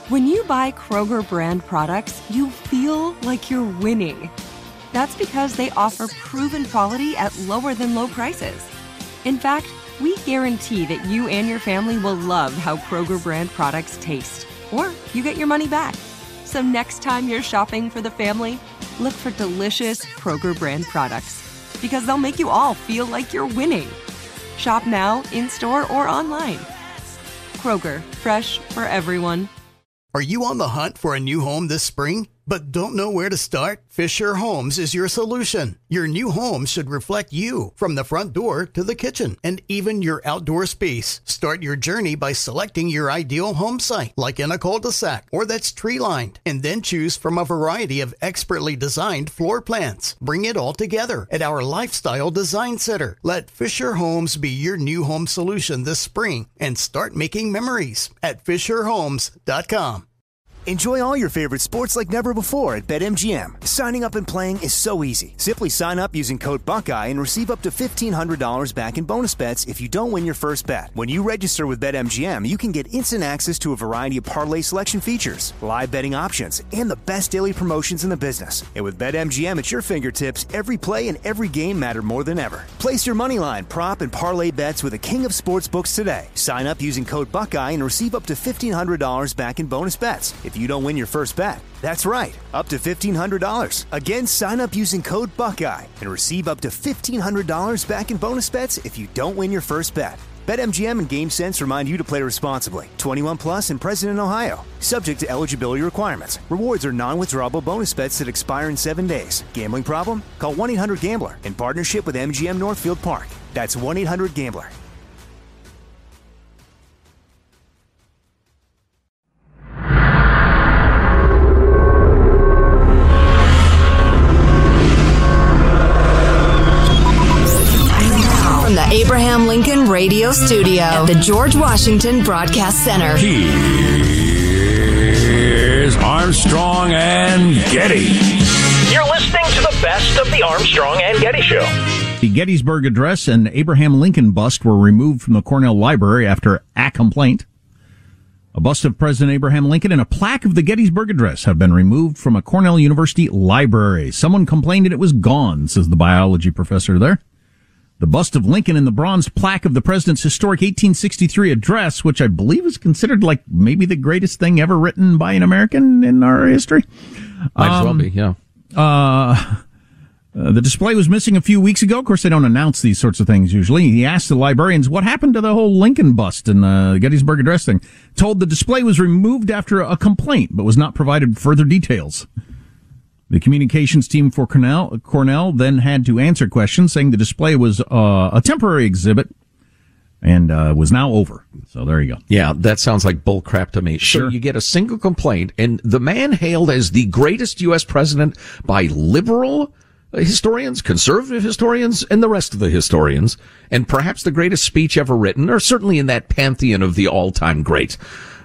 When you buy Kroger brand products, you feel like you're winning. That's because they offer proven quality at lower than low prices. In fact, we guarantee that you and your family will love how Kroger brand products taste, or you get your money back. So next time you're shopping for the family, look for delicious Kroger brand products, because they'll make you all feel like you're winning. Shop now, in-store, or online. Kroger, fresh for everyone. Are you on the hunt for a new home this spring, but don't know where to start? Fisher Homes is your solution. Your new home should reflect you, from the front door to the kitchen, and even your outdoor space. Start your journey by selecting your ideal home site, like in a cul-de-sac or that's tree-lined, and then choose from a variety of expertly designed floor plans. Bring it all together at our Lifestyle Design Center. Let Fisher Homes be your new home solution this spring and start making memories at FisherHomes.com. Enjoy all your favorite sports like never before at BetMGM. Signing up and playing is so easy. Simply sign up using code Buckeye and receive up to $1,500 back in bonus bets if you don't win your first bet. When you register with BetMGM, you can get instant access to a variety of parlay selection features, live betting options, and the best daily promotions in the business. And with BetMGM at your fingertips, every play and every game matter more than ever. Place your moneyline, prop, and parlay bets with the king of sportsbooks today. Sign up using code Buckeye and receive up to $1,500 back in bonus bets if you don't win your first bet. That's right, up to $1,500. Again, sign up using code Buckeye and receive up to $1,500 back in bonus bets if you don't win your first bet. BetMGM and GameSense remind you to play responsibly. 21 plus and present in Ohio. Subject to eligibility requirements. Rewards are non-withdrawable bonus bets that expire in 7 days. Gambling problem? Call 1-800-GAMBLER in partnership with MGM Northfield Park. That's 1-800-GAMBLER. From the Abraham Lincoln Radio Studio at the George Washington Broadcast Center. Here's Armstrong and Getty. You're listening to the best of the Armstrong and Getty Show. The Gettysburg Address and Abraham Lincoln bust were removed from the Cornell Library after a complaint. A bust of President Abraham Lincoln and a plaque of the Gettysburg Address have been removed from a Cornell University library. Someone complained and it was gone, says the biology professor there. The bust of Lincoln and the bronze plaque of the president's historic 1863 address, which I believe is considered like maybe the greatest thing ever written by an American in our history. Might as well be, yeah. The display was missing a few weeks ago. Of course, they don't announce these sorts of things usually. He asked the librarians what happened to the whole Lincoln bust and the Gettysburg Address thing. Told the display was removed after a complaint, but was not provided further details. The communications team for Cornell then had to answer questions, saying the display was a temporary exhibit and was now over. So there you go. Yeah, that sounds like bull crap to me. Sure. So you get a single complaint, and the man hailed as the greatest U.S. president by liberal historians, conservative historians, and the rest of the historians, and perhaps the greatest speech ever written, or certainly in that pantheon of the all-time greats.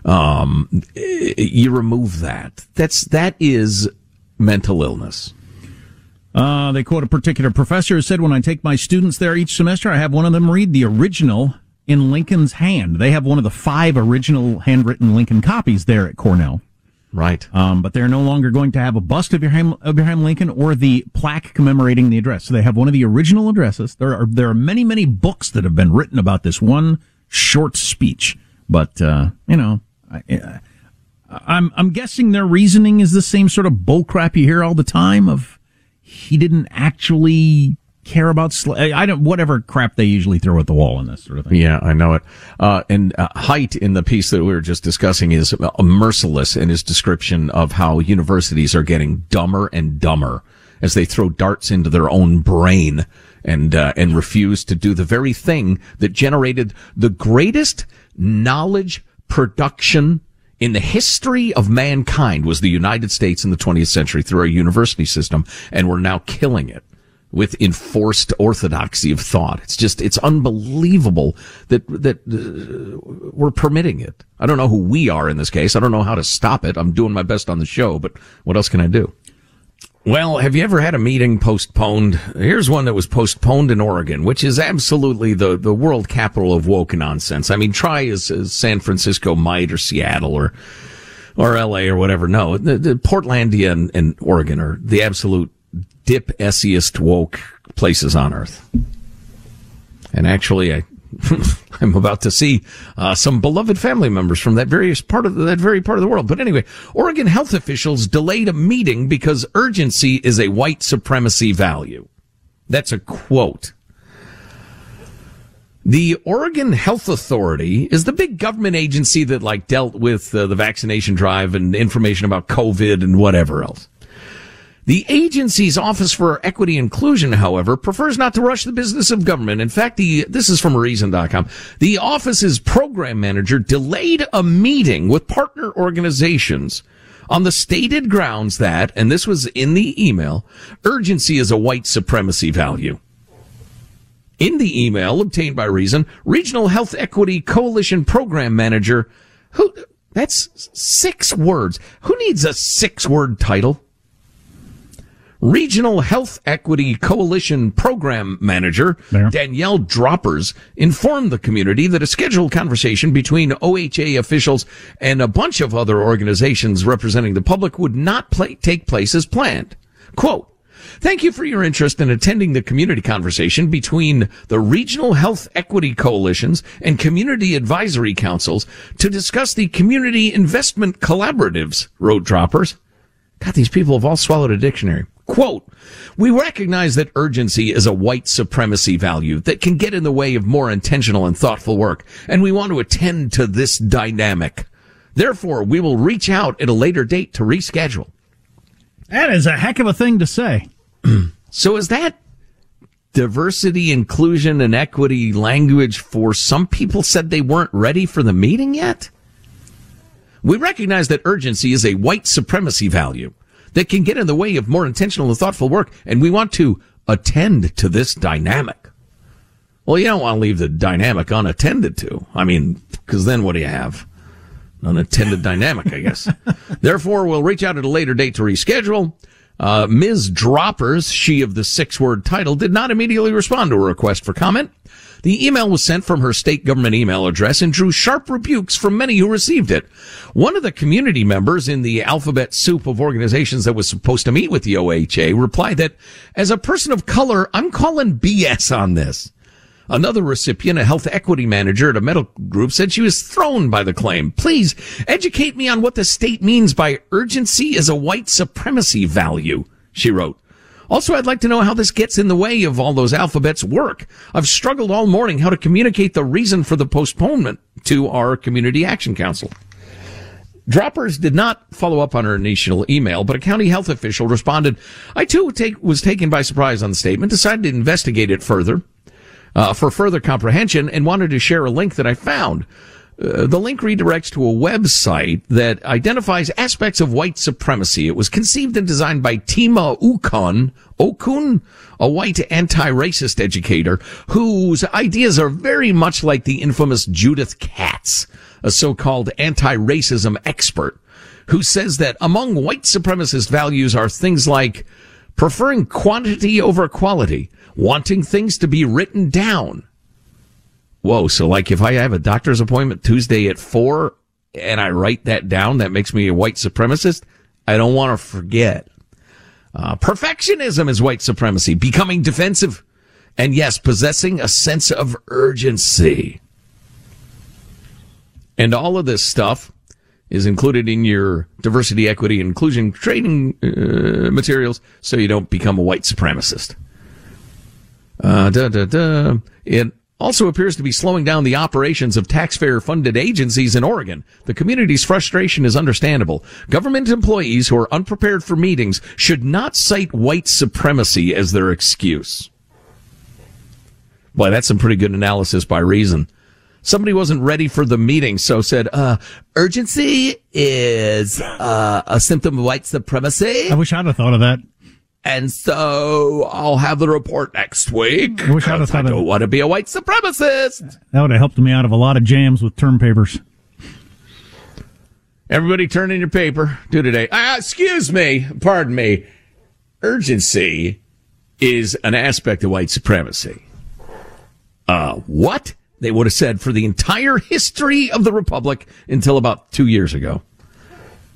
You remove that. That is mental illness. They quote a particular professor who said, when I take my students there each semester, I have one of them read the original in Lincoln's hand. They have one of the 5 original handwritten Lincoln copies there at Cornell. Right. But they're no longer going to have a bust of Abraham Lincoln or the plaque commemorating the address. So they have one of the original addresses. There are many, many books that have been written about this one short speech. But, I'm guessing their reasoning is the same sort of bullcrap you hear all the time of he didn't actually care about whatever crap they usually throw at the wall in this sort of thing. Yeah, I know it. And Haidt in the piece that we were just discussing is merciless in his description of how universities are getting dumber and dumber as they throw darts into their own brain and refuse to do the very thing that generated the greatest knowledge production in the history of mankind was the United States in the 20th century through our university system, and we're now killing it with enforced orthodoxy of thought. It's unbelievable that we're permitting it. I don't know who we are in this case. I don't know how to stop it. I'm doing my best on the show, but what else can I do? Well, have you ever had a meeting postponed? Here's one that was postponed in Oregon, which is absolutely the world capital of woke nonsense. I mean, try as San Francisco might, or Seattle, or or L.A. or whatever. No, the Portlandia and Oregon are the absolute dip-essiest woke places on earth. And actually, I'm about to see some beloved family members from that very part of the world. But anyway, Oregon health officials delayed a meeting because urgency is a white supremacy value. That's a quote. The Oregon Health Authority is the big government agency that dealt with the vaccination drive and information about COVID and whatever else. The agency's Office for Equity and Inclusion, however, prefers not to rush the business of government. In fact, this is from Reason.com. The office's program manager delayed a meeting with partner organizations on the stated grounds that, and this was in the email, urgency is a white supremacy value. In the email obtained by Reason, Regional Health Equity Coalition Program Manager, that's 6 words. Who needs a 6-word title? Regional Health Equity Coalition Program Manager Danielle Droppers informed the community that a scheduled conversation between OHA officials and a bunch of other organizations representing the public would not take place as planned. Quote, "Thank you for your interest in attending the community conversation between the Regional Health Equity Coalitions and Community Advisory Councils to discuss the Community Investment Collaboratives," wrote Droppers. God, these people have all swallowed a dictionary. Quote, "We recognize that urgency is a white supremacy value that can get in the way of more intentional and thoughtful work, and we want to attend to this dynamic. Therefore, we will reach out at a later date to reschedule." That is a heck of a thing to say. So is that diversity, inclusion, and equity language for some people said they weren't ready for the meeting yet? "We recognize that urgency is a white supremacy value that can get in the way of more intentional and thoughtful work, and we want to attend to this dynamic." Well, you don't want to leave the dynamic unattended to. I mean, because then what do you have? An unattended dynamic, I guess. "Therefore, we'll reach out at a later date to reschedule." Ms. Droppers, she of the 6-word title, did not immediately respond to a request for comment. The email was sent from her state government email address and drew sharp rebukes from many who received it. One of the community members in the alphabet soup of organizations that was supposed to meet with the OHA replied that, "As a person of color, I'm calling BS on this." Another recipient, a health equity manager at a medical group, said she was thrown by the claim. "Please educate me on what the state means by urgency is a white supremacy value," she wrote. "Also, I'd like to know how this gets in the way of all those alphabets' work. I've struggled all morning how to communicate the reason for the postponement to our Community Action Council." Droppers did not follow up on her initial email, but a county health official responded, "I too was taken by surprise on the statement, decided to investigate it further, for further comprehension, and wanted to share a link that I found. The link redirects to a website that identifies aspects of white supremacy. It was conceived and designed by Tima Okun, a white anti-racist educator whose ideas are very much like the infamous Judith Katz, a so-called anti-racism expert, who says that among white supremacist values are things like preferring quantity over quality, wanting things to be written down. Whoa, so like if I have a doctor's appointment Tuesday at 4 and I write that down, that makes me a white supremacist? I don't want to forget. Perfectionism is white supremacy, becoming defensive, and yes, possessing a sense of urgency. And all of this stuff is included in your diversity, equity, and inclusion training materials so you don't become a white supremacist. It also appears to be slowing down the operations of taxpayer-funded agencies in Oregon. The community's frustration is understandable. Government employees who are unprepared for meetings should not cite white supremacy as their excuse. Boy, that's some pretty good analysis by Reason. Somebody wasn't ready for the meeting, so said, urgency is a symptom of white supremacy. I wish I'd have thought of that. And so I'll have the report next week. I wish I'd have thought I don't want to be a white supremacist. That would have helped me out of a lot of jams with term papers. Everybody turn in your paper. Do today. Excuse me. Pardon me. Urgency is an aspect of white supremacy. What? They would have said for the entire history of the Republic until about 2 years ago.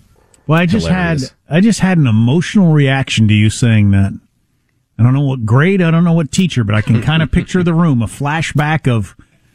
Well, I just had an emotional reaction to you saying that. I don't know what grade, I don't know what teacher, but I can kind of picture the room, a flashback of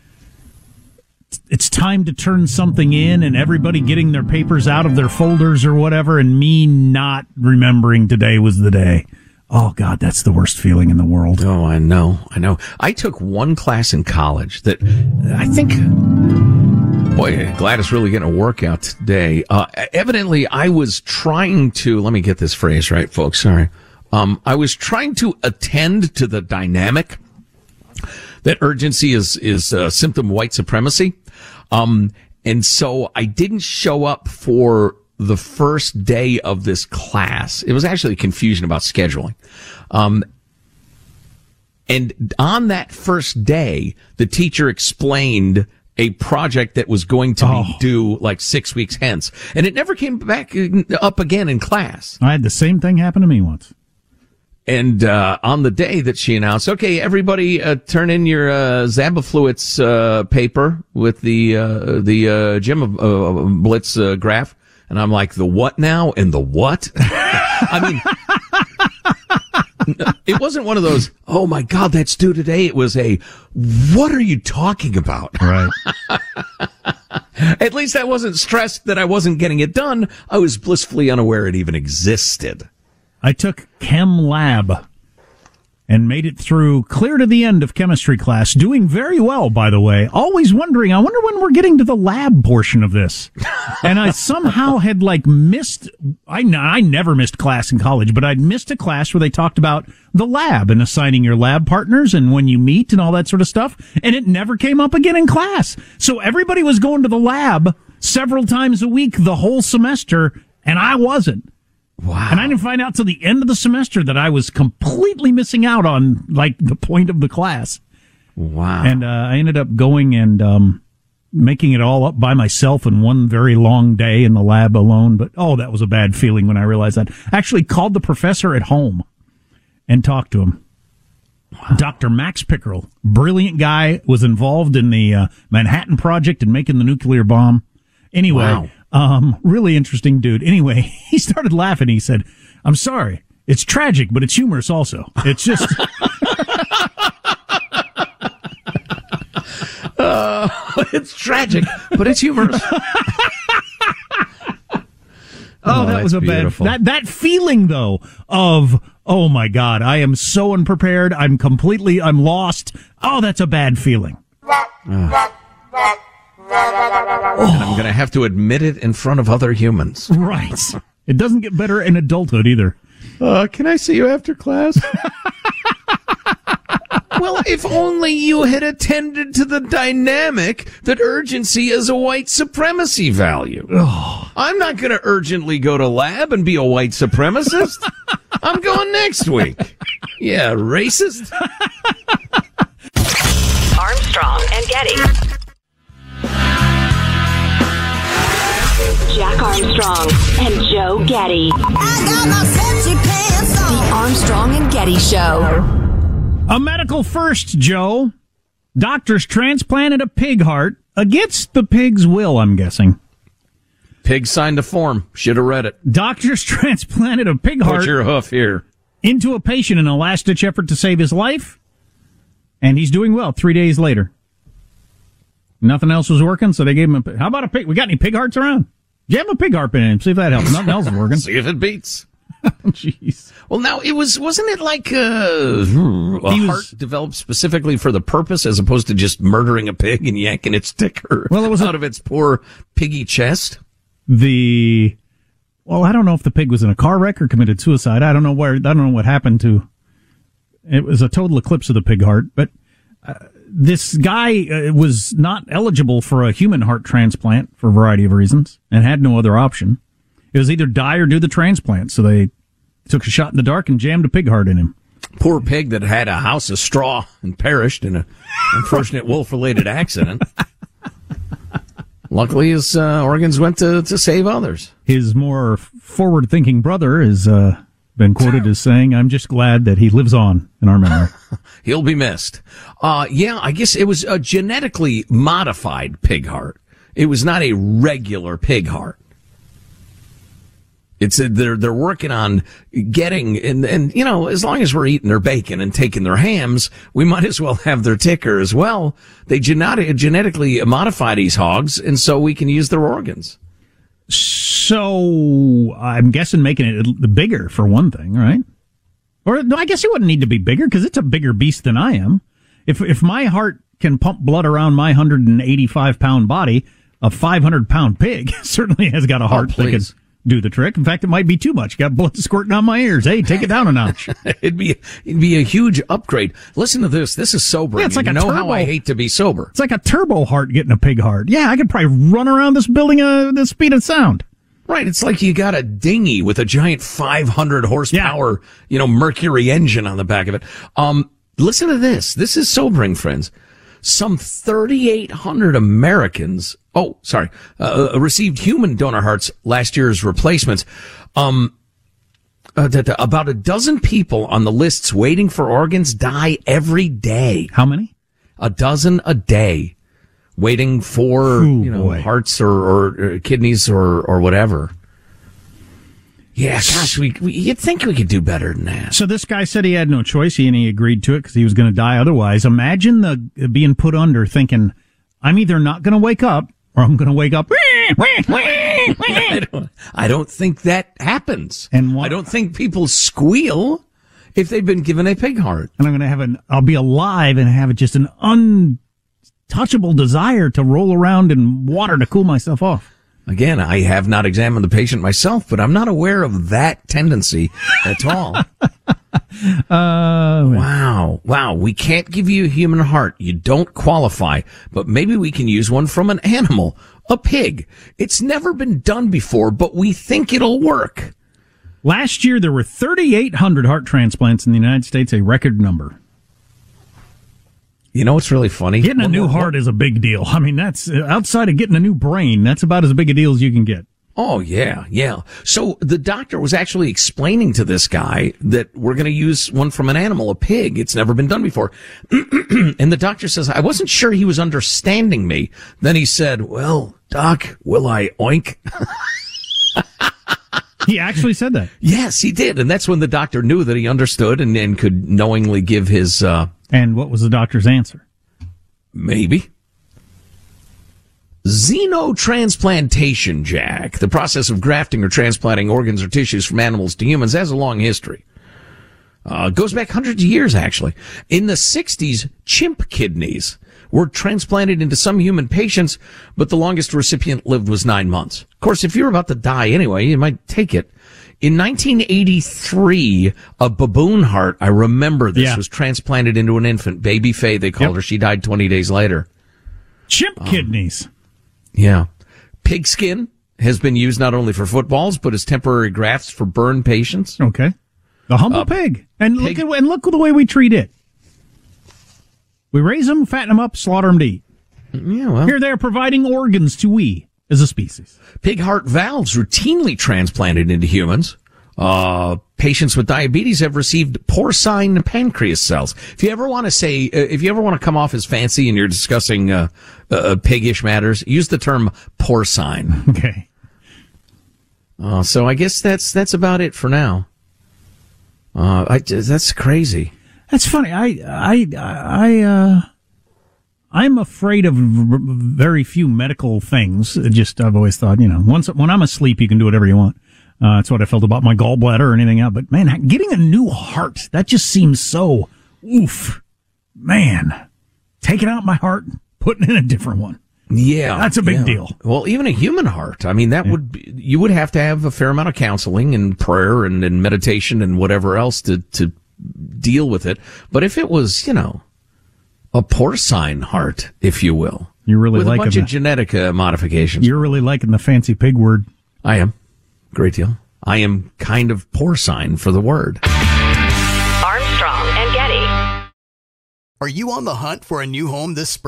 it's time to turn something in and everybody getting their papers out of their folders or whatever, and me not remembering today was the day. Oh, God, that's the worst feeling in the world. Oh, I know. I took one class in college that I think... Boy, Gladys really getting a workout today. Evidently, I was trying to... Let me get this phrase right, folks. Sorry. I was trying to attend to the dynamic that urgency is a symptom of white supremacy. And so I didn't show up for the first day of this class. It was actually confusion about scheduling. And on that first day, the teacher explained a project that was going to be due like 6 weeks hence. And it never came back up again in class. I had the same thing happen to me once. And on the day that she announced, okay, everybody turn in your Zabafluit's paper with the Jim Blitz graph. And I'm like, the what now and the what? I mean, it wasn't one of those, oh, my God, that's due today. It was a, what are you talking about? Right. At least I wasn't stressed that I wasn't getting it done. I was blissfully unaware it even existed. I took Chem Lab and made it through clear to the end of chemistry class, doing very well, by the way. Always wondering, I wonder when we're getting to the lab portion of this. And I somehow had missed, I never missed class in college, but I'd missed a class where they talked about the lab and assigning your lab partners and when you meet and all that sort of stuff. And it never came up again in class. So everybody was going to the lab several times a week the whole semester, and I wasn't. Wow. And I didn't find out till the end of the semester that I was completely missing out on, the point of the class. Wow. And I ended up going and making it all up by myself in one very long day in the lab alone. But, that was a bad feeling when I realized that. I actually called the professor at home and talked to him. Wow. Dr. Max Pickerel, brilliant guy, was involved in the Manhattan Project and making the nuclear bomb. Anyway. Wow. Really interesting dude. Anyway, he started laughing. He said, I'm sorry. It's tragic, but it's humorous also. It's just. It's tragic, but it's humorous. That was a beautiful. That feeling though of, oh my God, I am so unprepared. I'm lost. Oh, that's a bad feeling. And I'm going to have to admit it in front of other humans. Right. It doesn't get better in adulthood either. Can I see you after class? Well, if only you had attended to the dynamic that urgency is a white supremacy value. I'm not going to urgently go to lab and be a white supremacist. I'm going next week. Yeah, racist. Armstrong and Getty. Jack Armstrong and Joe Getty. The Armstrong and Getty Show. A medical first, Joe. Doctors transplanted a pig heart against the pig's will, I'm guessing. Pig signed a form. Should have read it. Doctors transplanted a pig heart. Put your hoof here. Into a patient in a last-ditch effort to save his life. And he's doing well 3 days later. Nothing else was working, so they gave him how about a pig? We got any pig hearts around? Jam a pig heart in him, see if that helps. Nothing else is working. See if it beats. Jeez. Well, now, wasn't it like a heart developed specifically for the purpose as opposed to just murdering a pig and yanking its ticker out of its poor piggy chest? I don't know if the pig was in a car wreck or committed suicide. I don't know what happened to. It was a total eclipse of the pig heart, but this guy was not eligible for a human heart transplant for a variety of reasons and had no other option. It was either die or do the transplant, so they took a shot in the dark and jammed a pig heart in him. Poor pig that had a house of straw and perished in an unfortunate wolf-related accident. Luckily, his organs went to save others. His more forward-thinking brother has been quoted as saying, I'm just glad that he lives on in our memory. He'll be missed. I guess it was a genetically modified pig heart. It was not a regular pig heart. They're working on getting, and you know, as long as we're eating their bacon and taking their hams, we might as well have their ticker as well. They genetically modify these hogs, and so we can use their organs. So I'm guessing making it bigger for one thing, right? Or no, I guess it wouldn't need to be bigger because it's a bigger beast than I am. If my heart can pump blood around my 185-pound body, a 500-pound pig certainly has got a heart that can do the trick. In fact, it might be too much. Got blood squirting on my ears. Hey, take it down a notch. It'd be a huge upgrade. Listen to this. This is sobering. Yeah, it's like you know how I hate to be sober. It's like a turbo heart getting a pig heart. Yeah, I could probably run around this building at the speed of sound. Right. It's like you got a dinghy with a giant 500 horsepower, Mercury engine on the back of it. Listen to this. This is sobering, friends. Some 3,800 Americans, received human donor hearts last year as replacements. About a dozen people on the lists waiting for organs die every day. How many? A dozen a day. Waiting for, hearts or kidneys or whatever. Yeah, gosh, you'd think we could do better than that. So this guy said he had no choice, and he agreed to it because he was going to die otherwise. Imagine being put under thinking, I'm either not going to wake up or I'm going to wake up. I don't think that happens. And I don't think people squeal if they've been given a pig heart. And I'm going to I'll be alive and have just an untouchable desire to roll around in water to cool myself off. Again, I have not examined the patient myself, but I'm not aware of that tendency at all. Wow. We can't give you a human heart. You don't qualify, but maybe we can use one from an animal, a pig. It's never been done before, but we think it'll work. Last year, there were 3,800 heart transplants in the United States, a record number. You know what's really funny? Getting a new heart is a big deal. I mean, that's outside of getting a new brain. That's about as big a deal as you can get. Oh, yeah. So the doctor was actually explaining to this guy that we're going to use one from an animal, a pig. It's never been done before. And the doctor says, I wasn't sure he was understanding me. Then he said, well, Doc, will I oink? He actually said that. Yes, he did. And that's when the doctor knew that he understood and could knowingly give his... And what was the doctor's answer? Maybe. Xenotransplantation, Jack, the process of grafting or transplanting organs or tissues from animals to humans, has a long history. Goes back hundreds of years, actually. In the 60s, chimp kidneys were transplanted into some human patients, but the longest recipient lived was 9 months. Of course, if you're about to die anyway, you might take it. In 1983, a baboon heart, I remember this, was transplanted into an infant. Baby Faye, they called her. She died 20 days later. Chimp kidneys. Yeah. Pig skin has been used not only for footballs, but as temporary grafts for burn patients. Okay. The humble pig. And look the way we treat it. We raise them, fatten them up, slaughter them to eat. Yeah, well. Here they are providing organs to we as a species. Pig heart valves routinely transplanted into humans. Patients with diabetes have received porcine pancreas cells. If you ever want to come off as fancy and you're discussing piggish matters, use the term porcine. Okay. So I guess that's about it for now. That's crazy. That's funny. I'm afraid of very few medical things. I've always thought, when I'm asleep, you can do whatever you want. That's what I felt about my gallbladder or anything else. But man, getting a new heart, that just seems so, oof. Man, taking out my heart, putting in a different one. Yeah. That's a big deal. Well, even a human heart. I mean, you would have to have a fair amount of counseling and prayer and meditation and whatever else to deal with it. But if it was, a porcine heart, if you will. You're really with liking a bunch of genetic modifications. You're really liking the fancy pig word. I am. Great deal. I am kind of porcine for the word. Armstrong and Getty. Are you on the hunt for a new home this spring?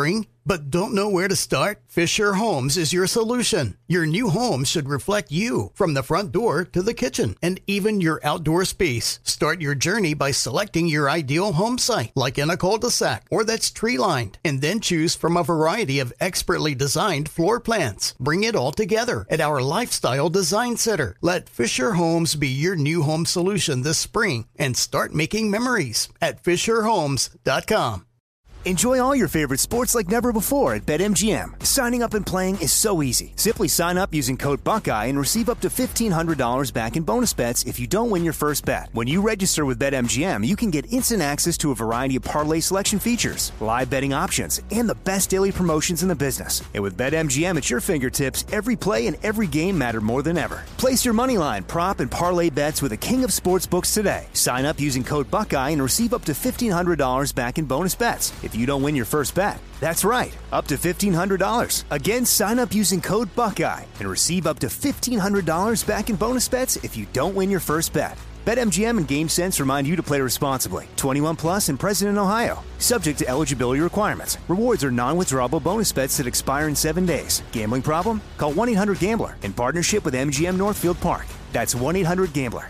but don't know where to start? Fisher Homes is your solution. Your new home should reflect you from the front door to the kitchen and even your outdoor space. Start your journey by selecting your ideal home site, like in a cul-de-sac or that's tree-lined, and then choose from a variety of expertly designed floor plans. Bring it all together at our Lifestyle Design Center. Let Fisher Homes be your new home solution this spring and start making memories at FisherHomes.com. Enjoy all your favorite sports like never before at BetMGM. Signing up and playing is so easy. Simply sign up using code Buckeye and receive up to $1,500 back in bonus bets if you don't win your first bet. When you register with BetMGM, you can get instant access to a variety of parlay selection features, live betting options, and the best daily promotions in the business. And with BetMGM at your fingertips, every play and every game matter more than ever. Place your moneyline, prop, and parlay bets with the king of sportsbooks today. Sign up using code Buckeye and receive up to $1,500 back in bonus bets if you don't win your first bet. That's right, up to $1,500. Again, sign up using code Buckeye and receive up to $1,500 back in bonus bets if you don't win your first bet. BetMGM and GameSense remind you to play responsibly. 21 plus and present in Ohio. Subject to eligibility requirements. Rewards are non-withdrawable bonus bets that expire in 7 days. Gambling problem? Call 1-800-GAMBLER in partnership with MGM Northfield Park. That's 1-800-GAMBLER.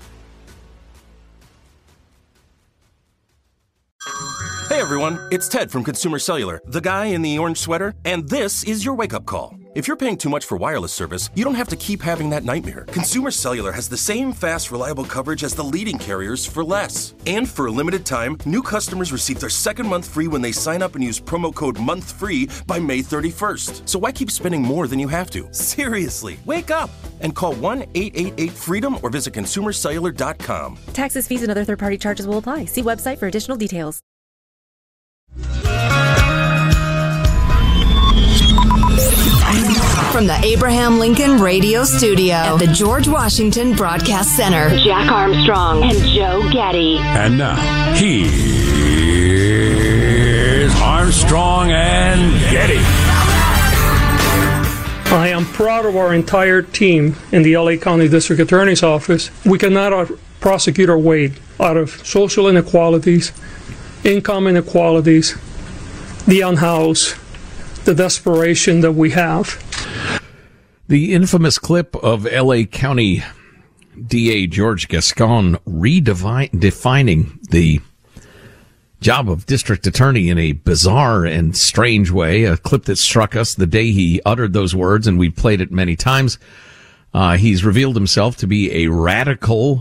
Hey everyone, it's Ted from Consumer Cellular, the guy in the orange sweater, and this is your wake-up call. If you're paying too much for wireless service, you don't have to keep having that nightmare. Consumer Cellular has the same fast, reliable coverage as the leading carriers for less. And for a limited time, new customers receive their second month free when they sign up and use promo code MONTHFREE by May 31st. So why keep spending more than you have to? Seriously, wake up and call 1-888-FREEDOM or visit ConsumerCellular.com. Taxes, fees, and other third-party charges will apply. See website for additional details. From the Abraham Lincoln Radio Studio at the George Washington Broadcast Center, Jack Armstrong and Joe Getty. And now, here's Armstrong and Getty. I am proud of our entire team in the LA County District Attorney's Office. We cannot prosecute our way out of social inequalities, income inequalities, the unhoused, the desperation that we have. The infamous clip of L.A. County DA George Gascon redefining the job of district attorney in a bizarre and strange way, a clip that struck us the day he uttered those words, and we've played it many times. He's revealed himself to be a radical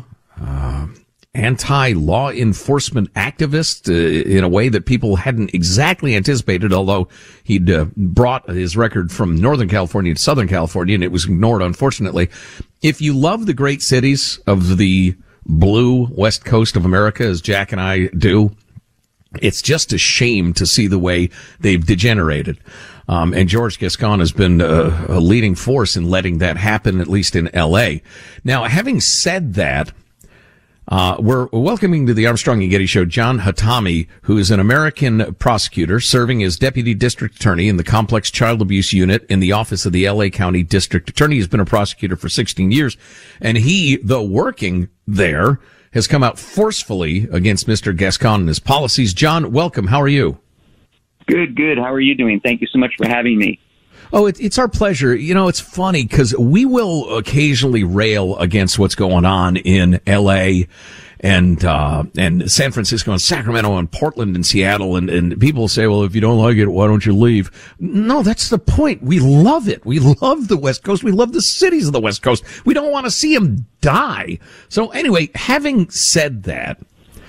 anti-law enforcement activist in a way that people hadn't exactly anticipated, although he'd brought his record from Northern California to Southern California, and it was ignored, unfortunately. If you love the great cities of the blue West Coast of America, as Jack and I do, it's just a shame to see the way they've degenerated. And George Gascon has been a leading force in letting that happen, at least in L.A. Now, having said that, we're welcoming to the Armstrong and Getty Show John Hatami, who is an American prosecutor serving as Deputy District Attorney in the Complex Child Abuse Unit in the Office of the L.A. County District Attorney. He's been a prosecutor for 16 years, and he, though working there, has come out forcefully against Mr. Gascon and his policies. John, welcome. How are you? Good. How are you doing? Thank you so much for having me. Oh, it's our pleasure. You know, it's funny because we will occasionally rail against what's going on in L.A. and San Francisco and Sacramento and Portland and Seattle. And people say, well, if you don't like it, why don't you leave? No, that's the point. We love it. We love the West Coast. We love the cities of the West Coast. We don't want to see them die. So anyway, having said that,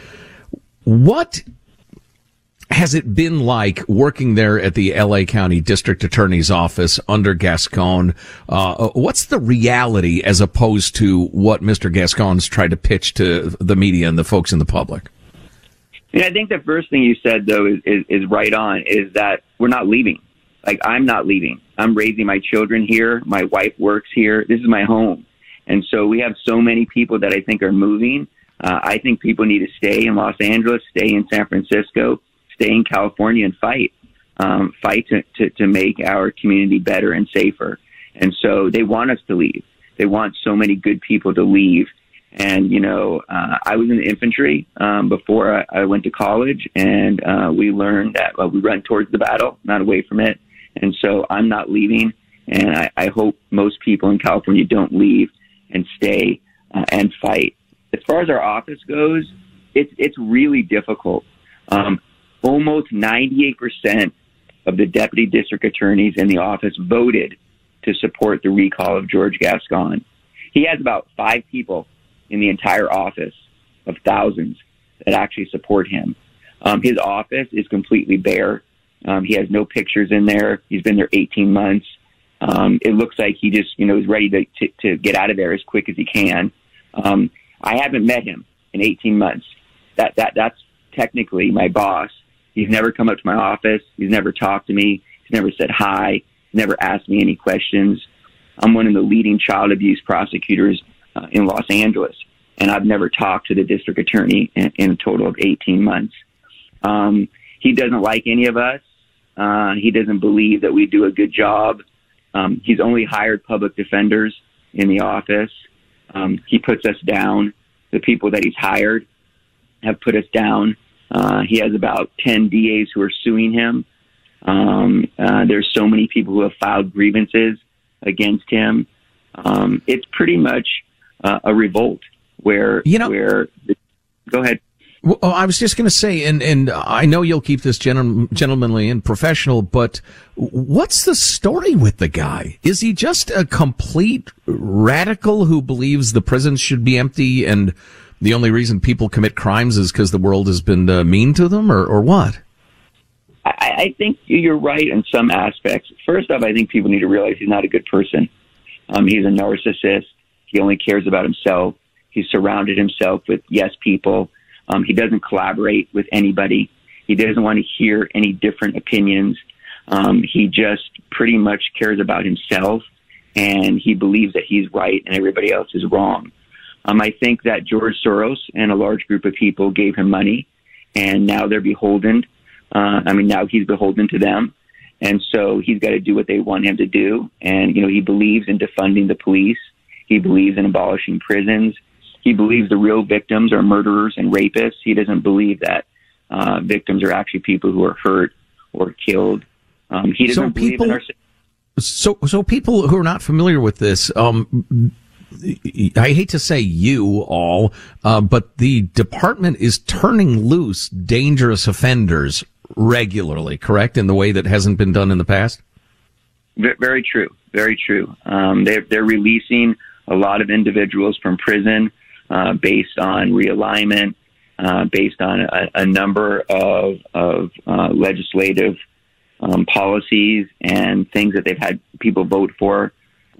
what has it been like working there at the L.A. County District Attorney's Office under Gascon? What's the reality as opposed to what Mr. Gascon's tried to pitch to the media and the folks in the public? Yeah, I think the first thing you said, though, is right on, is that we're not leaving. Like, I'm not leaving. I'm raising my children here. My wife works here. This is my home. And so we have so many people that I think are moving. I think people need to stay in Los Angeles, stay in San Francisco, stay in California and fight to make our community better and safer. And so they want us to leave. They want so many good people to leave. And, I was in the infantry before I went to college, and we learned that we run towards the battle, not away from it. And so I'm not leaving, and I hope most people in California don't leave and stay and fight. As far as our office goes, it's really difficult. Almost 98% of the deputy district attorneys in the office voted to support the recall of George Gascon. He has about 5 people in the entire office of thousands that actually support him. His office is completely bare. He has no pictures in there. He's been there 18 months. It looks like he just, is ready to get out of there as quick as he can. I haven't met him in 18 months. That's technically my boss. He's never come up to my office. He's never talked to me. He's never said hi. He's never asked me any questions. I'm one of the leading child abuse prosecutors in Los Angeles, and I've never talked to the district attorney in a total of 18 months. He doesn't like any of us. He doesn't believe that we do a good job. He's only hired public defenders in the office. He puts us down. The people that he's hired have put us down. He has about 10 DAs who are suing him. There's so many people who have filed grievances against him. It's pretty much a revolt where go ahead. Well, I was just going to say, and I know you'll keep this gentlemanly and professional, but what's the story with the guy? Is he just a complete radical who believes the prisons should be empty and the only reason people commit crimes is because the world has been mean to them, or what? I think you're right in some aspects. First off, I think people need to realize he's not a good person. He's a narcissist. He only cares about himself. He's surrounded himself with yes people. He doesn't collaborate with anybody. He doesn't want to hear any different opinions. He just pretty much cares about himself, and he believes that he's right and everybody else is wrong. I think that George Soros and a large group of people gave him money, and now they're beholden. Now he's beholden to them. And so he's got to do what they want him to do. And, he believes in defunding the police. He believes in abolishing prisons. He believes the real victims are murderers and rapists. He doesn't believe that victims are actually people who are hurt or killed. He doesn't believe in our... So people who are not familiar with this, I hate to say you all, but the department is turning loose dangerous offenders regularly, correct? In the way that hasn't been done in the past? Very true. Very true. They're releasing a lot of individuals from prison based on realignment, based on a number of legislative policies and things that they've had people vote for.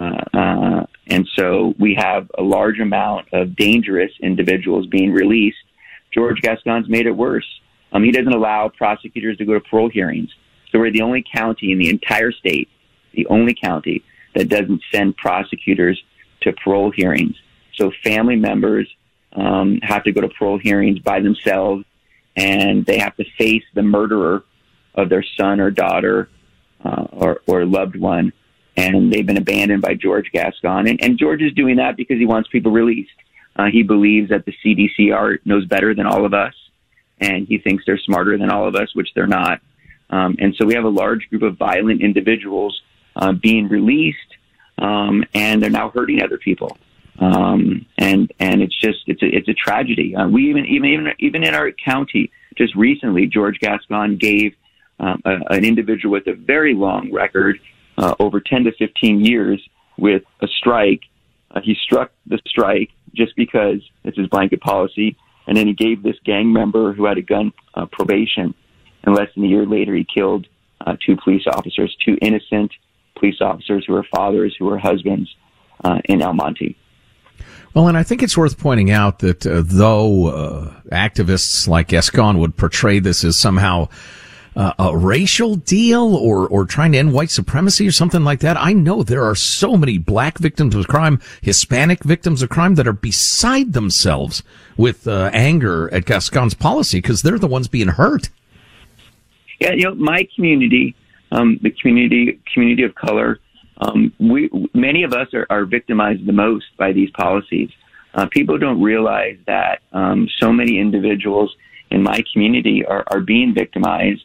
And so we have a large amount of dangerous individuals being released. George Gascon's made it worse. He doesn't allow prosecutors to go to parole hearings. So we're the only county in the entire state, the only county that doesn't send prosecutors to parole hearings. So family members have to go to parole hearings by themselves, and they have to face the murderer of their son or daughter or loved one. And they've been abandoned by George Gascon. And George is doing that because he wants people released. He believes that the CDCR knows better than all of us, and he thinks they're smarter than all of us, which they're not. And so we have a large group of violent individuals being released, and they're now hurting other people. And it's a tragedy. We even in our county, just recently, George Gascon gave an individual with a very long record, over 10 to 15 years, with a strike. He struck the strike just because it's his blanket policy, and then he gave this gang member who had a gun probation. And less than a year later, he killed 2 police officers, 2 innocent police officers who were fathers, who were husbands in El Monte. Well, and I think it's worth pointing out that though activists like Gascon would portray this as somehow a racial deal or trying to end white supremacy or something like that, I know there are so many black victims of crime, Hispanic victims of crime that are beside themselves with anger at Gascon's policy because they're the ones being hurt. Yeah, my community, the community of color, many of us are victimized the most by these policies. People don't realize that so many individuals in my community are being victimized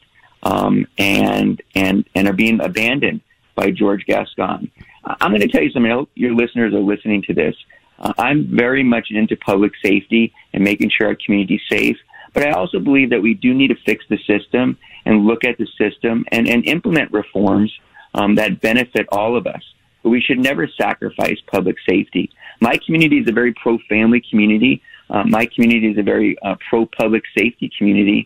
and are being abandoned by George Gascon. I'm going to tell you something. I hope your listeners are listening to this. I'm very much into public safety and making sure our community is safe. But I also believe that we do need to fix the system and look at the system and implement reforms that benefit all of us. But we should never sacrifice public safety. My community is a very pro-family community. My community is a very pro-public safety community.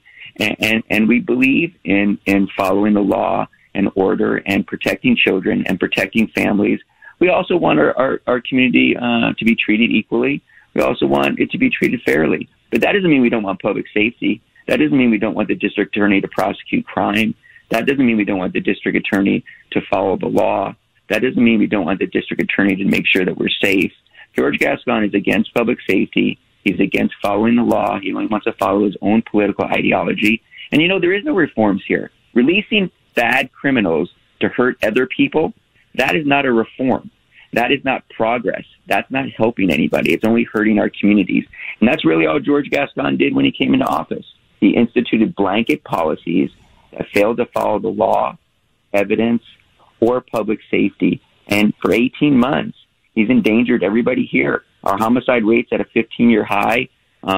And we believe in following the law and order and protecting children and protecting families. We also want our community to be treated equally. We also want it to be treated fairly. But that doesn't mean we don't want public safety. That doesn't mean we don't want the district attorney to prosecute crime. That doesn't mean we don't want the district attorney to follow the law. That doesn't mean we don't want the district attorney to make sure that we're safe. George Gascon is against public safety. He's against following the law. He only wants to follow his own political ideology. And, there is no reforms here. Releasing bad criminals to hurt other people, that is not a reform. That is not progress. That's not helping anybody. It's only hurting our communities. And that's really all George Gascon did when he came into office. He instituted blanket policies that failed to follow the law, evidence, or public safety. And for 18 months, he's endangered everybody here. Our homicide rate's at a 15-year high.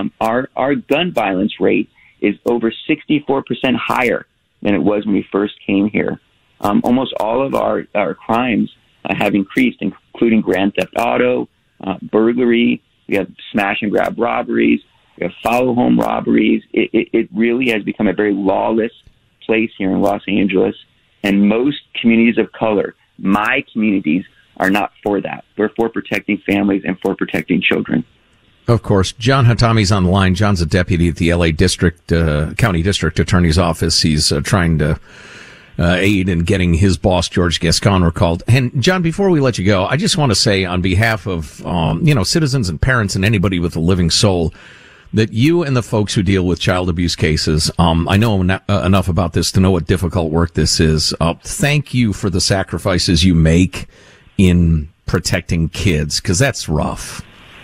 Our gun violence rate is over 64% higher than it was when we first came here. Almost all of our crimes have increased, including grand theft auto, burglary. We have smash and grab robberies. We have follow home robberies. It really has become a very lawless place here in Los Angeles. And most communities of color, my communities, are not for that. We're for protecting families and for protecting children. Of course. John Hatami's on the line. John's a deputy at the LA County District Attorney's Office. He's trying to aid in getting his boss, George Gascon, recalled. And John, before we let you go, I just want to say on behalf of, citizens and parents and anybody with a living soul, that you and the folks who deal with child abuse cases, I know enough about this to know what difficult work this is. Thank you for the sacrifices you make in protecting kids, because that's rough.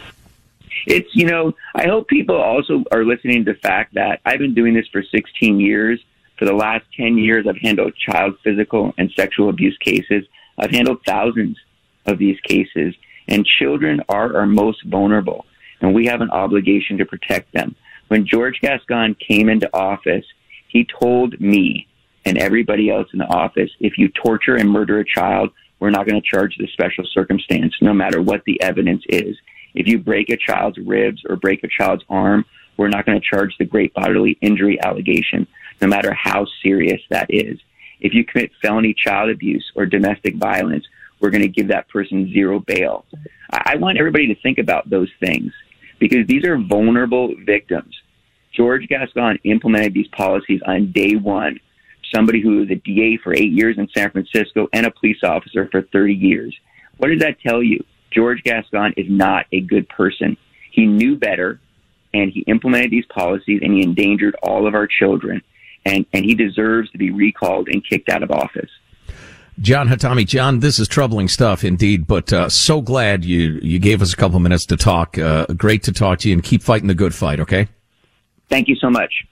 It's, I hope people also are listening to the fact that I've been doing this for 16 years. For the last 10 years, I've handled child physical and sexual abuse cases. I've handled thousands of these cases, and children are our most vulnerable, and we have an obligation to protect them. When George Gascon came into office, he told me and everybody else in the office, if you torture and murder a child, we're not going to charge the special circumstance, no matter what the evidence is. If you break a child's ribs or break a child's arm, we're not going to charge the great bodily injury allegation, no matter how serious that is. If you commit felony child abuse or domestic violence, we're going to give that person zero bail. I want everybody to think about those things, because these are vulnerable victims. George Gascon implemented these policies on day one. Somebody who was a DA for 8 years in San Francisco and a police officer for 30 years. What does that tell you? George Gascon is not a good person. He knew better, and he implemented these policies, and he endangered all of our children. And he deserves to be recalled and kicked out of office. John Hatami. John, this is troubling stuff indeed, but so glad you gave us a couple minutes to talk. Great to talk to you, and keep fighting the good fight, okay? Thank you so much.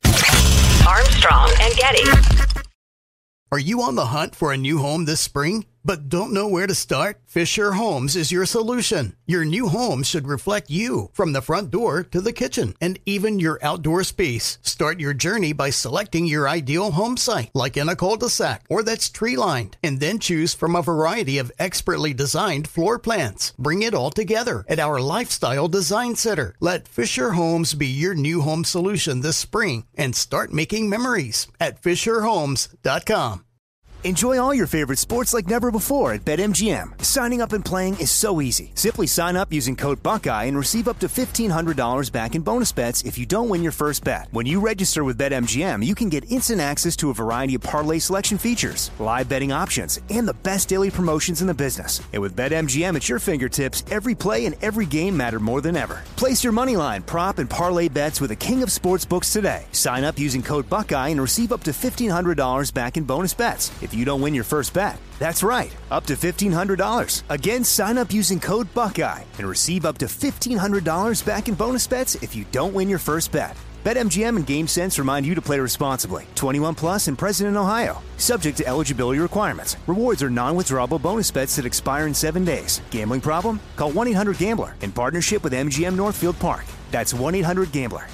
Armstrong and Getty. Are you on the hunt for a new home this spring, but don't know where to start? Fisher Homes is your solution. Your new home should reflect you, from the front door to the kitchen and even your outdoor space. Start your journey by selecting your ideal home site, like in a cul-de-sac or that's tree-lined, and then choose from a variety of expertly designed floor plans. Bring it all together at our Lifestyle Design Center. Let Fisher Homes be your new home solution this spring and start making memories at FisherHomes.com. Enjoy all your favorite sports like never before at BetMGM. Signing up and playing is so easy. Simply sign up using code Buckeye and receive up to $1,500 back in bonus bets if you don't win your first bet. When you register with BetMGM, you can get instant access to a variety of parlay selection features, live betting options, and the best daily promotions in the business. And with BetMGM at your fingertips, every play and every game matter more than ever. Place your moneyline, prop, and parlay bets with the king of sportsbooks today. Sign up using code Buckeye and receive up to $1,500 back in bonus bets. if you don't win your first bet. That's right, up to $1,500. Again, sign up using code Buckeye and receive up to $1,500 back in bonus bets if you don't win your first bet. BetMGM and GameSense remind you to play responsibly. 21 plus and present in Ohio. Subject to eligibility requirements. Rewards are non-withdrawable bonus bets that expire in 7 days. Gambling problem? Call 1-800-GAMBLER in partnership with MGM Northfield Park. That's 1-800-GAMBLER.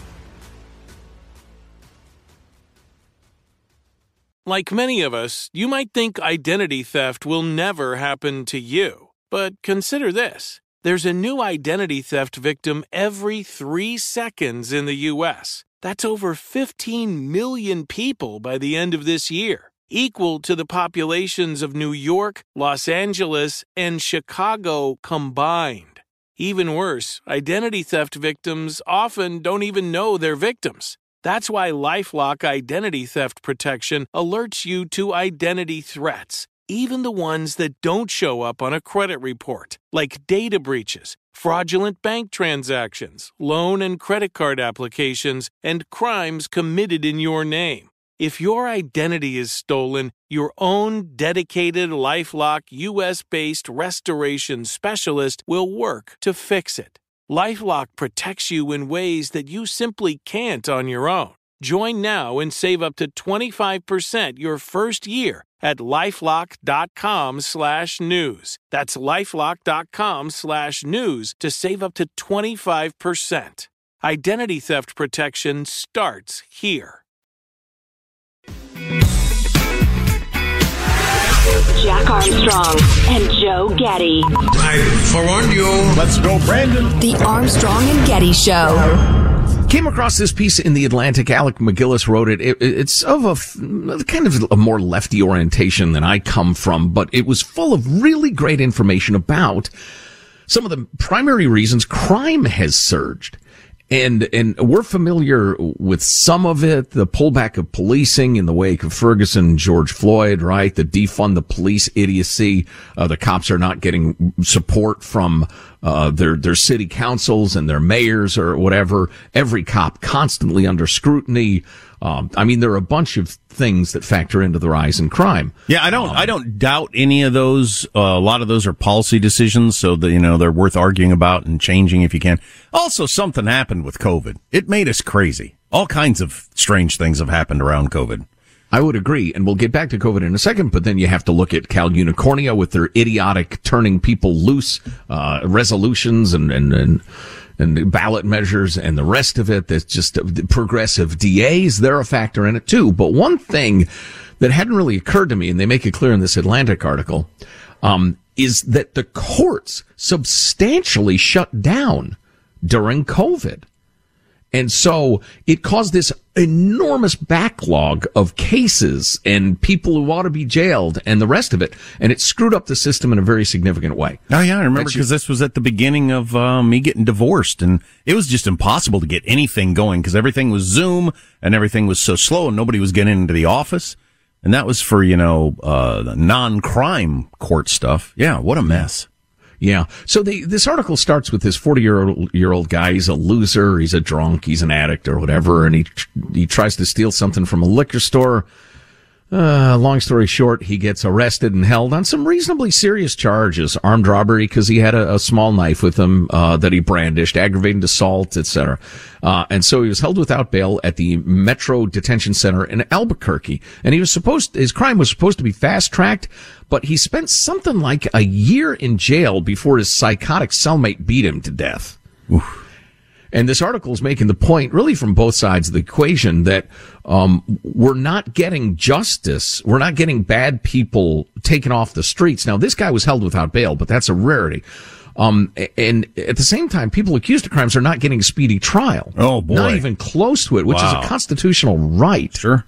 Like many of us, you might think identity theft will never happen to you. But consider this. There's a new identity theft victim every 3 seconds in the U.S. That's over 15 million people by the end of this year, equal to the populations of New York, Los Angeles, and Chicago combined. Even worse, identity theft victims often don't even know they're victims. That's why LifeLock Identity Theft Protection alerts you to identity threats, even the ones that don't show up on a credit report, like data breaches, fraudulent bank transactions, loan and credit card applications, and crimes committed in your name. If your identity is stolen, your own dedicated LifeLock U.S.-based restoration specialist will work to fix it. LifeLock protects you in ways that you simply can't on your own. Join now and save up to 25% your first year at LifeLock.com/news. That's LifeLock.com/news to save up to 25%. Identity theft protection starts here. Jack Armstrong and Joe Getty. I forewarned you. Let's go, Brandon. The Armstrong and Getty Show. Came across this piece in The Atlantic. Alec McGillis wrote it. It's of a kind of a more lefty orientation than I come from, but it was full of really great information about some of the primary reasons crime has surged. And we're familiar with some of it, the pullback of policing in the wake of Ferguson and George Floyd, right? The defund the police idiocy. The cops are not getting support from their city councils and their mayors or whatever. Every cop constantly under scrutiny. I mean, there are a bunch of things that factor into the rise in crime. Yeah, I don't doubt any of those. A lot of those are policy decisions, so that, they're worth arguing about and changing if you can. Also, something happened with COVID. It made us crazy. All kinds of strange things have happened around COVID. I would agree, and we'll get back to COVID in a second, but then you have to look at Cal Unicornia with their idiotic turning people loose, resolutions and ballot measures and the rest of it. That's just progressive DAs. They're a factor in it too. But one thing that hadn't really occurred to me, and they make it clear in this Atlantic article, is that the courts substantially shut down during COVID. And so it caused this enormous backlog of cases and people who ought to be jailed and the rest of it. And it screwed up the system in a very significant way. Oh, yeah, I remember because this was at the beginning of me getting divorced. And it was just impossible to get anything going because everything was Zoom and everything was so slow and nobody was getting into the office. And that was for, non-crime court stuff. Yeah, what a mess. Yeah. So this article starts with this 40-year-old guy. He's a loser. He's a drunk. He's an addict or whatever. And he tries to steal something from a liquor store. Long story short, he gets arrested and held on some reasonably serious charges. Armed robbery because he had a small knife with him, that he brandished, aggravated assault, etc. And so he was held without bail at the Metro Detention Center in Albuquerque. And his crime was supposed to be fast-tracked, but he spent something like a year in jail before his psychotic cellmate beat him to death. Oof. And this article is making the point, really from both sides of the equation, that we're not getting justice. We're not getting bad people taken off the streets. Now, this guy was held without bail, but that's a rarity. And at the same time, people accused of crimes are not getting a speedy trial. Oh, boy. Not even close to it, which is a constitutional right. Sure.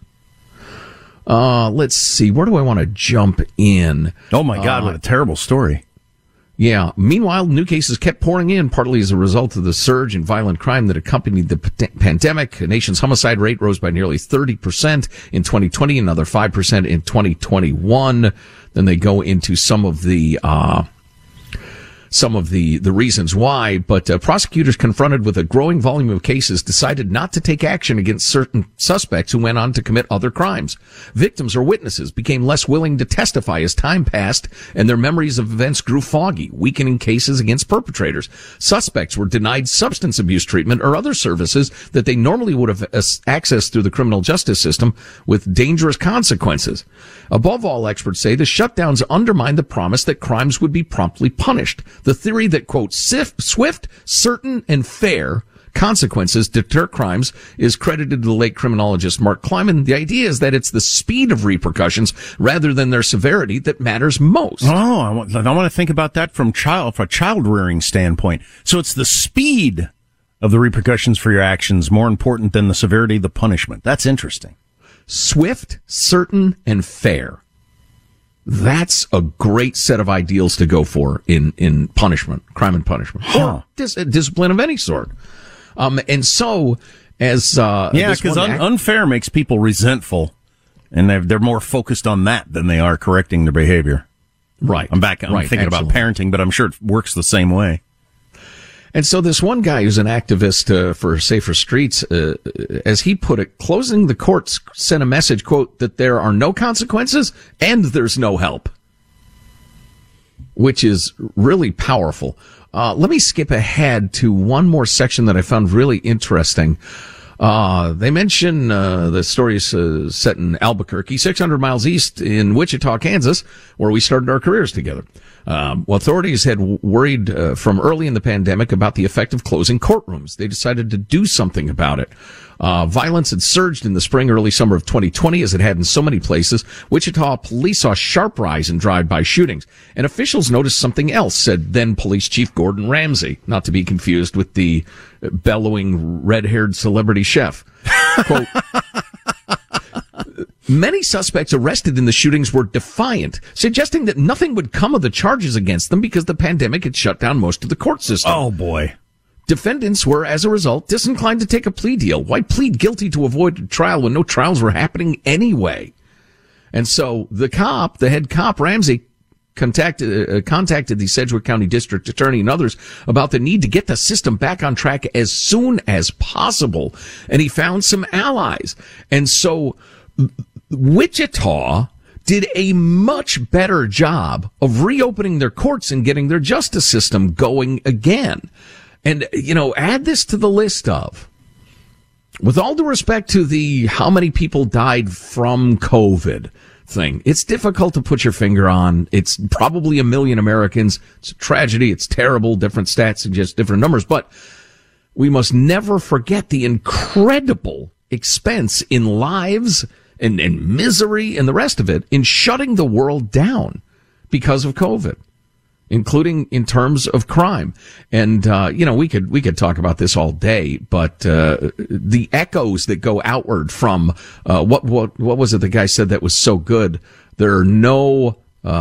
Let's see. Where do I want to jump in? Oh, my God, what a terrible story. Yeah. Meanwhile, new cases kept pouring in, partly as a result of the surge in violent crime that accompanied the pandemic. The nation's homicide rate rose by nearly 30% in 2020, another 5% in 2021. Then they go into some of the some of the reasons why, but prosecutors confronted with a growing volume of cases decided not to take action against certain suspects who went on to commit other crimes. Victims or witnesses became less willing to testify as time passed and their memories of events grew foggy, weakening cases against perpetrators. Suspects were denied substance abuse treatment or other services that they normally would have accessed through the criminal justice system, with dangerous consequences. Above all, experts say the shutdowns undermined the promise that crimes would be promptly punished. The theory that, quote, swift, certain, and fair consequences deter crimes is credited to the late criminologist Mark Kleiman. The idea is that it's the speed of repercussions rather than their severity that matters most. Oh, I want to think about that from a child rearing standpoint. So it's the speed of the repercussions for your actions more important than the severity of the punishment. That's interesting. Swift, certain, and fair. That's a great set of ideals to go for in punishment, crime and punishment, or discipline of any sort. And so, as because unfair makes people resentful, and they're more focused on that than they are correcting their behavior. Right. I'm thinking about parenting, but I'm sure it works the same way. And so this one guy who's an activist for safer streets, as he put it, closing the courts sent a message, quote, that there are no consequences and there's no help, which is really powerful. Let me skip ahead to one more section that I found really interesting. They mention the story is set in Albuquerque, 600 miles east in Wichita, Kansas, where we started our careers together. Authorities had worried from early in the pandemic about the effect of closing courtrooms. They decided to do something about it. Violence had surged in the spring, early summer of 2020, as it had in so many places. Wichita police saw a sharp rise in drive-by shootings, and officials noticed something else, said then Police Chief Gordon Ramsay, not to be confused with the bellowing red-haired celebrity chef. Quote, many suspects arrested in the shootings were defiant, suggesting that nothing would come of the charges against them because the pandemic had shut down most of the court system. Oh, boy. Defendants were, as a result, disinclined to take a plea deal. Why plead guilty to avoid a trial when no trials were happening anyway? And so the head cop, Ramsey, contacted the Sedgwick County District Attorney and others about the need to get the system back on track as soon as possible. And he found some allies. And so Wichita did a much better job of reopening their courts and getting their justice system going again. And, add this to the list of, with all due respect to the how many people died from COVID thing, it's difficult to put your finger on. It's probably 1 million Americans. It's a tragedy. It's terrible. Different stats suggest different numbers, but we must never forget the incredible expense in lives and misery and the rest of it in shutting the world down because of COVID, including in terms of crime. And, we could talk about this all day, but, the echoes that go outward from, what was it the guy said that was so good? There are no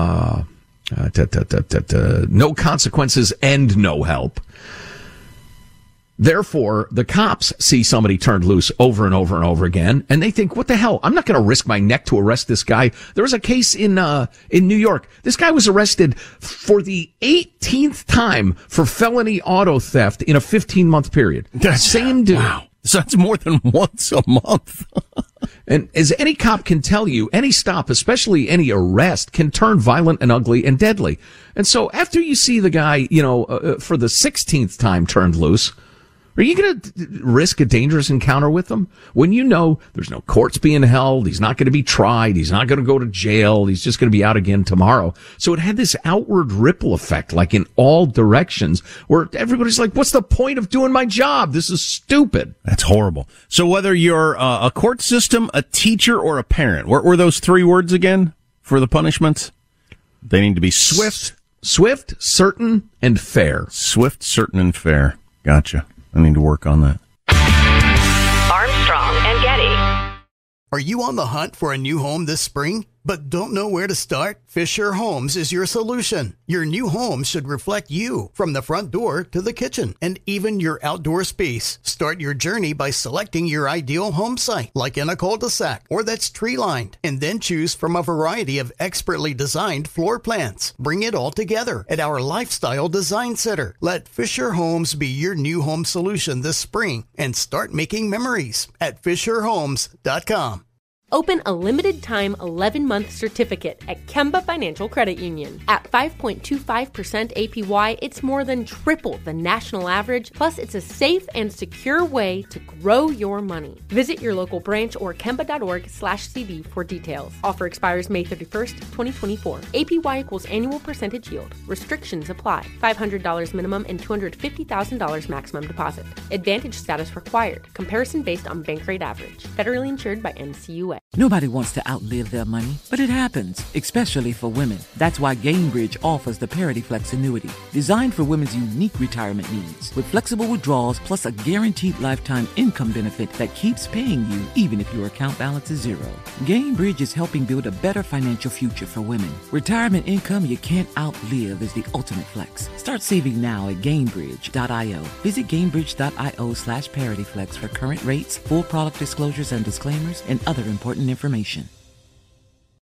consequences and no help. Therefore, the cops see somebody turned loose over and over and over again, and they think, what the hell? I'm not going to risk my neck to arrest this guy. There was a case in New York. This guy was arrested for the 18th time for felony auto theft in a 15-month period. Same dude. Wow. So that's more than once a month. And as any cop can tell you, any stop, especially any arrest, can turn violent and ugly and deadly. And so after you see the guy, for the 16th time turned loose, are you going to risk a dangerous encounter with him when you know there's no courts being held? He's not going to be tried. He's not going to go to jail. He's just going to be out again tomorrow. So it had this outward ripple effect, like in all directions, where everybody's like, what's the point of doing my job? This is stupid. That's horrible. So whether you're a court system, a teacher, or a parent, what were those 3 words again for the punishments? They need to be swift, certain, and fair. Swift, certain, and fair. Gotcha. I need to work on that. Armstrong and Getty. Are you on the hunt for a new home this spring? but don't know where to start? Fisher Homes is your solution. Your new home should reflect you from the front door to the kitchen and even your outdoor space. Start your journey by selecting your ideal home site, like in a cul-de-sac or that's tree-lined, and then choose from a variety of expertly designed floor plans. Bring it all together at our Lifestyle Design Center. Let Fisher Homes be your new home solution this spring and start making memories at FisherHomes.com. Open a limited-time 11-month certificate at Kemba Financial Credit Union. At 5.25% APY, it's more than triple the national average, plus it's a safe and secure way to grow your money. Visit your local branch or kemba.org/CD for details. Offer expires May 31st, 2024. APY equals annual percentage yield. Restrictions apply. $500 minimum and $250,000 maximum deposit. Advantage status required. Comparison based on bank rate average. Federally insured by NCUA. Nobody wants to outlive their money, but it happens, especially for women. That's why Gainbridge offers the Parity Flex annuity, designed for women's unique retirement needs, with flexible withdrawals plus a guaranteed lifetime income benefit that keeps paying you even if your account balance is zero. Gainbridge is helping build a better financial future for women. Retirement income you can't outlive is the ultimate flex. Start saving now at Gainbridge.io. Visit Gainbridge.io/ParityFlex for current rates, full product disclosures and disclaimers, and other important information.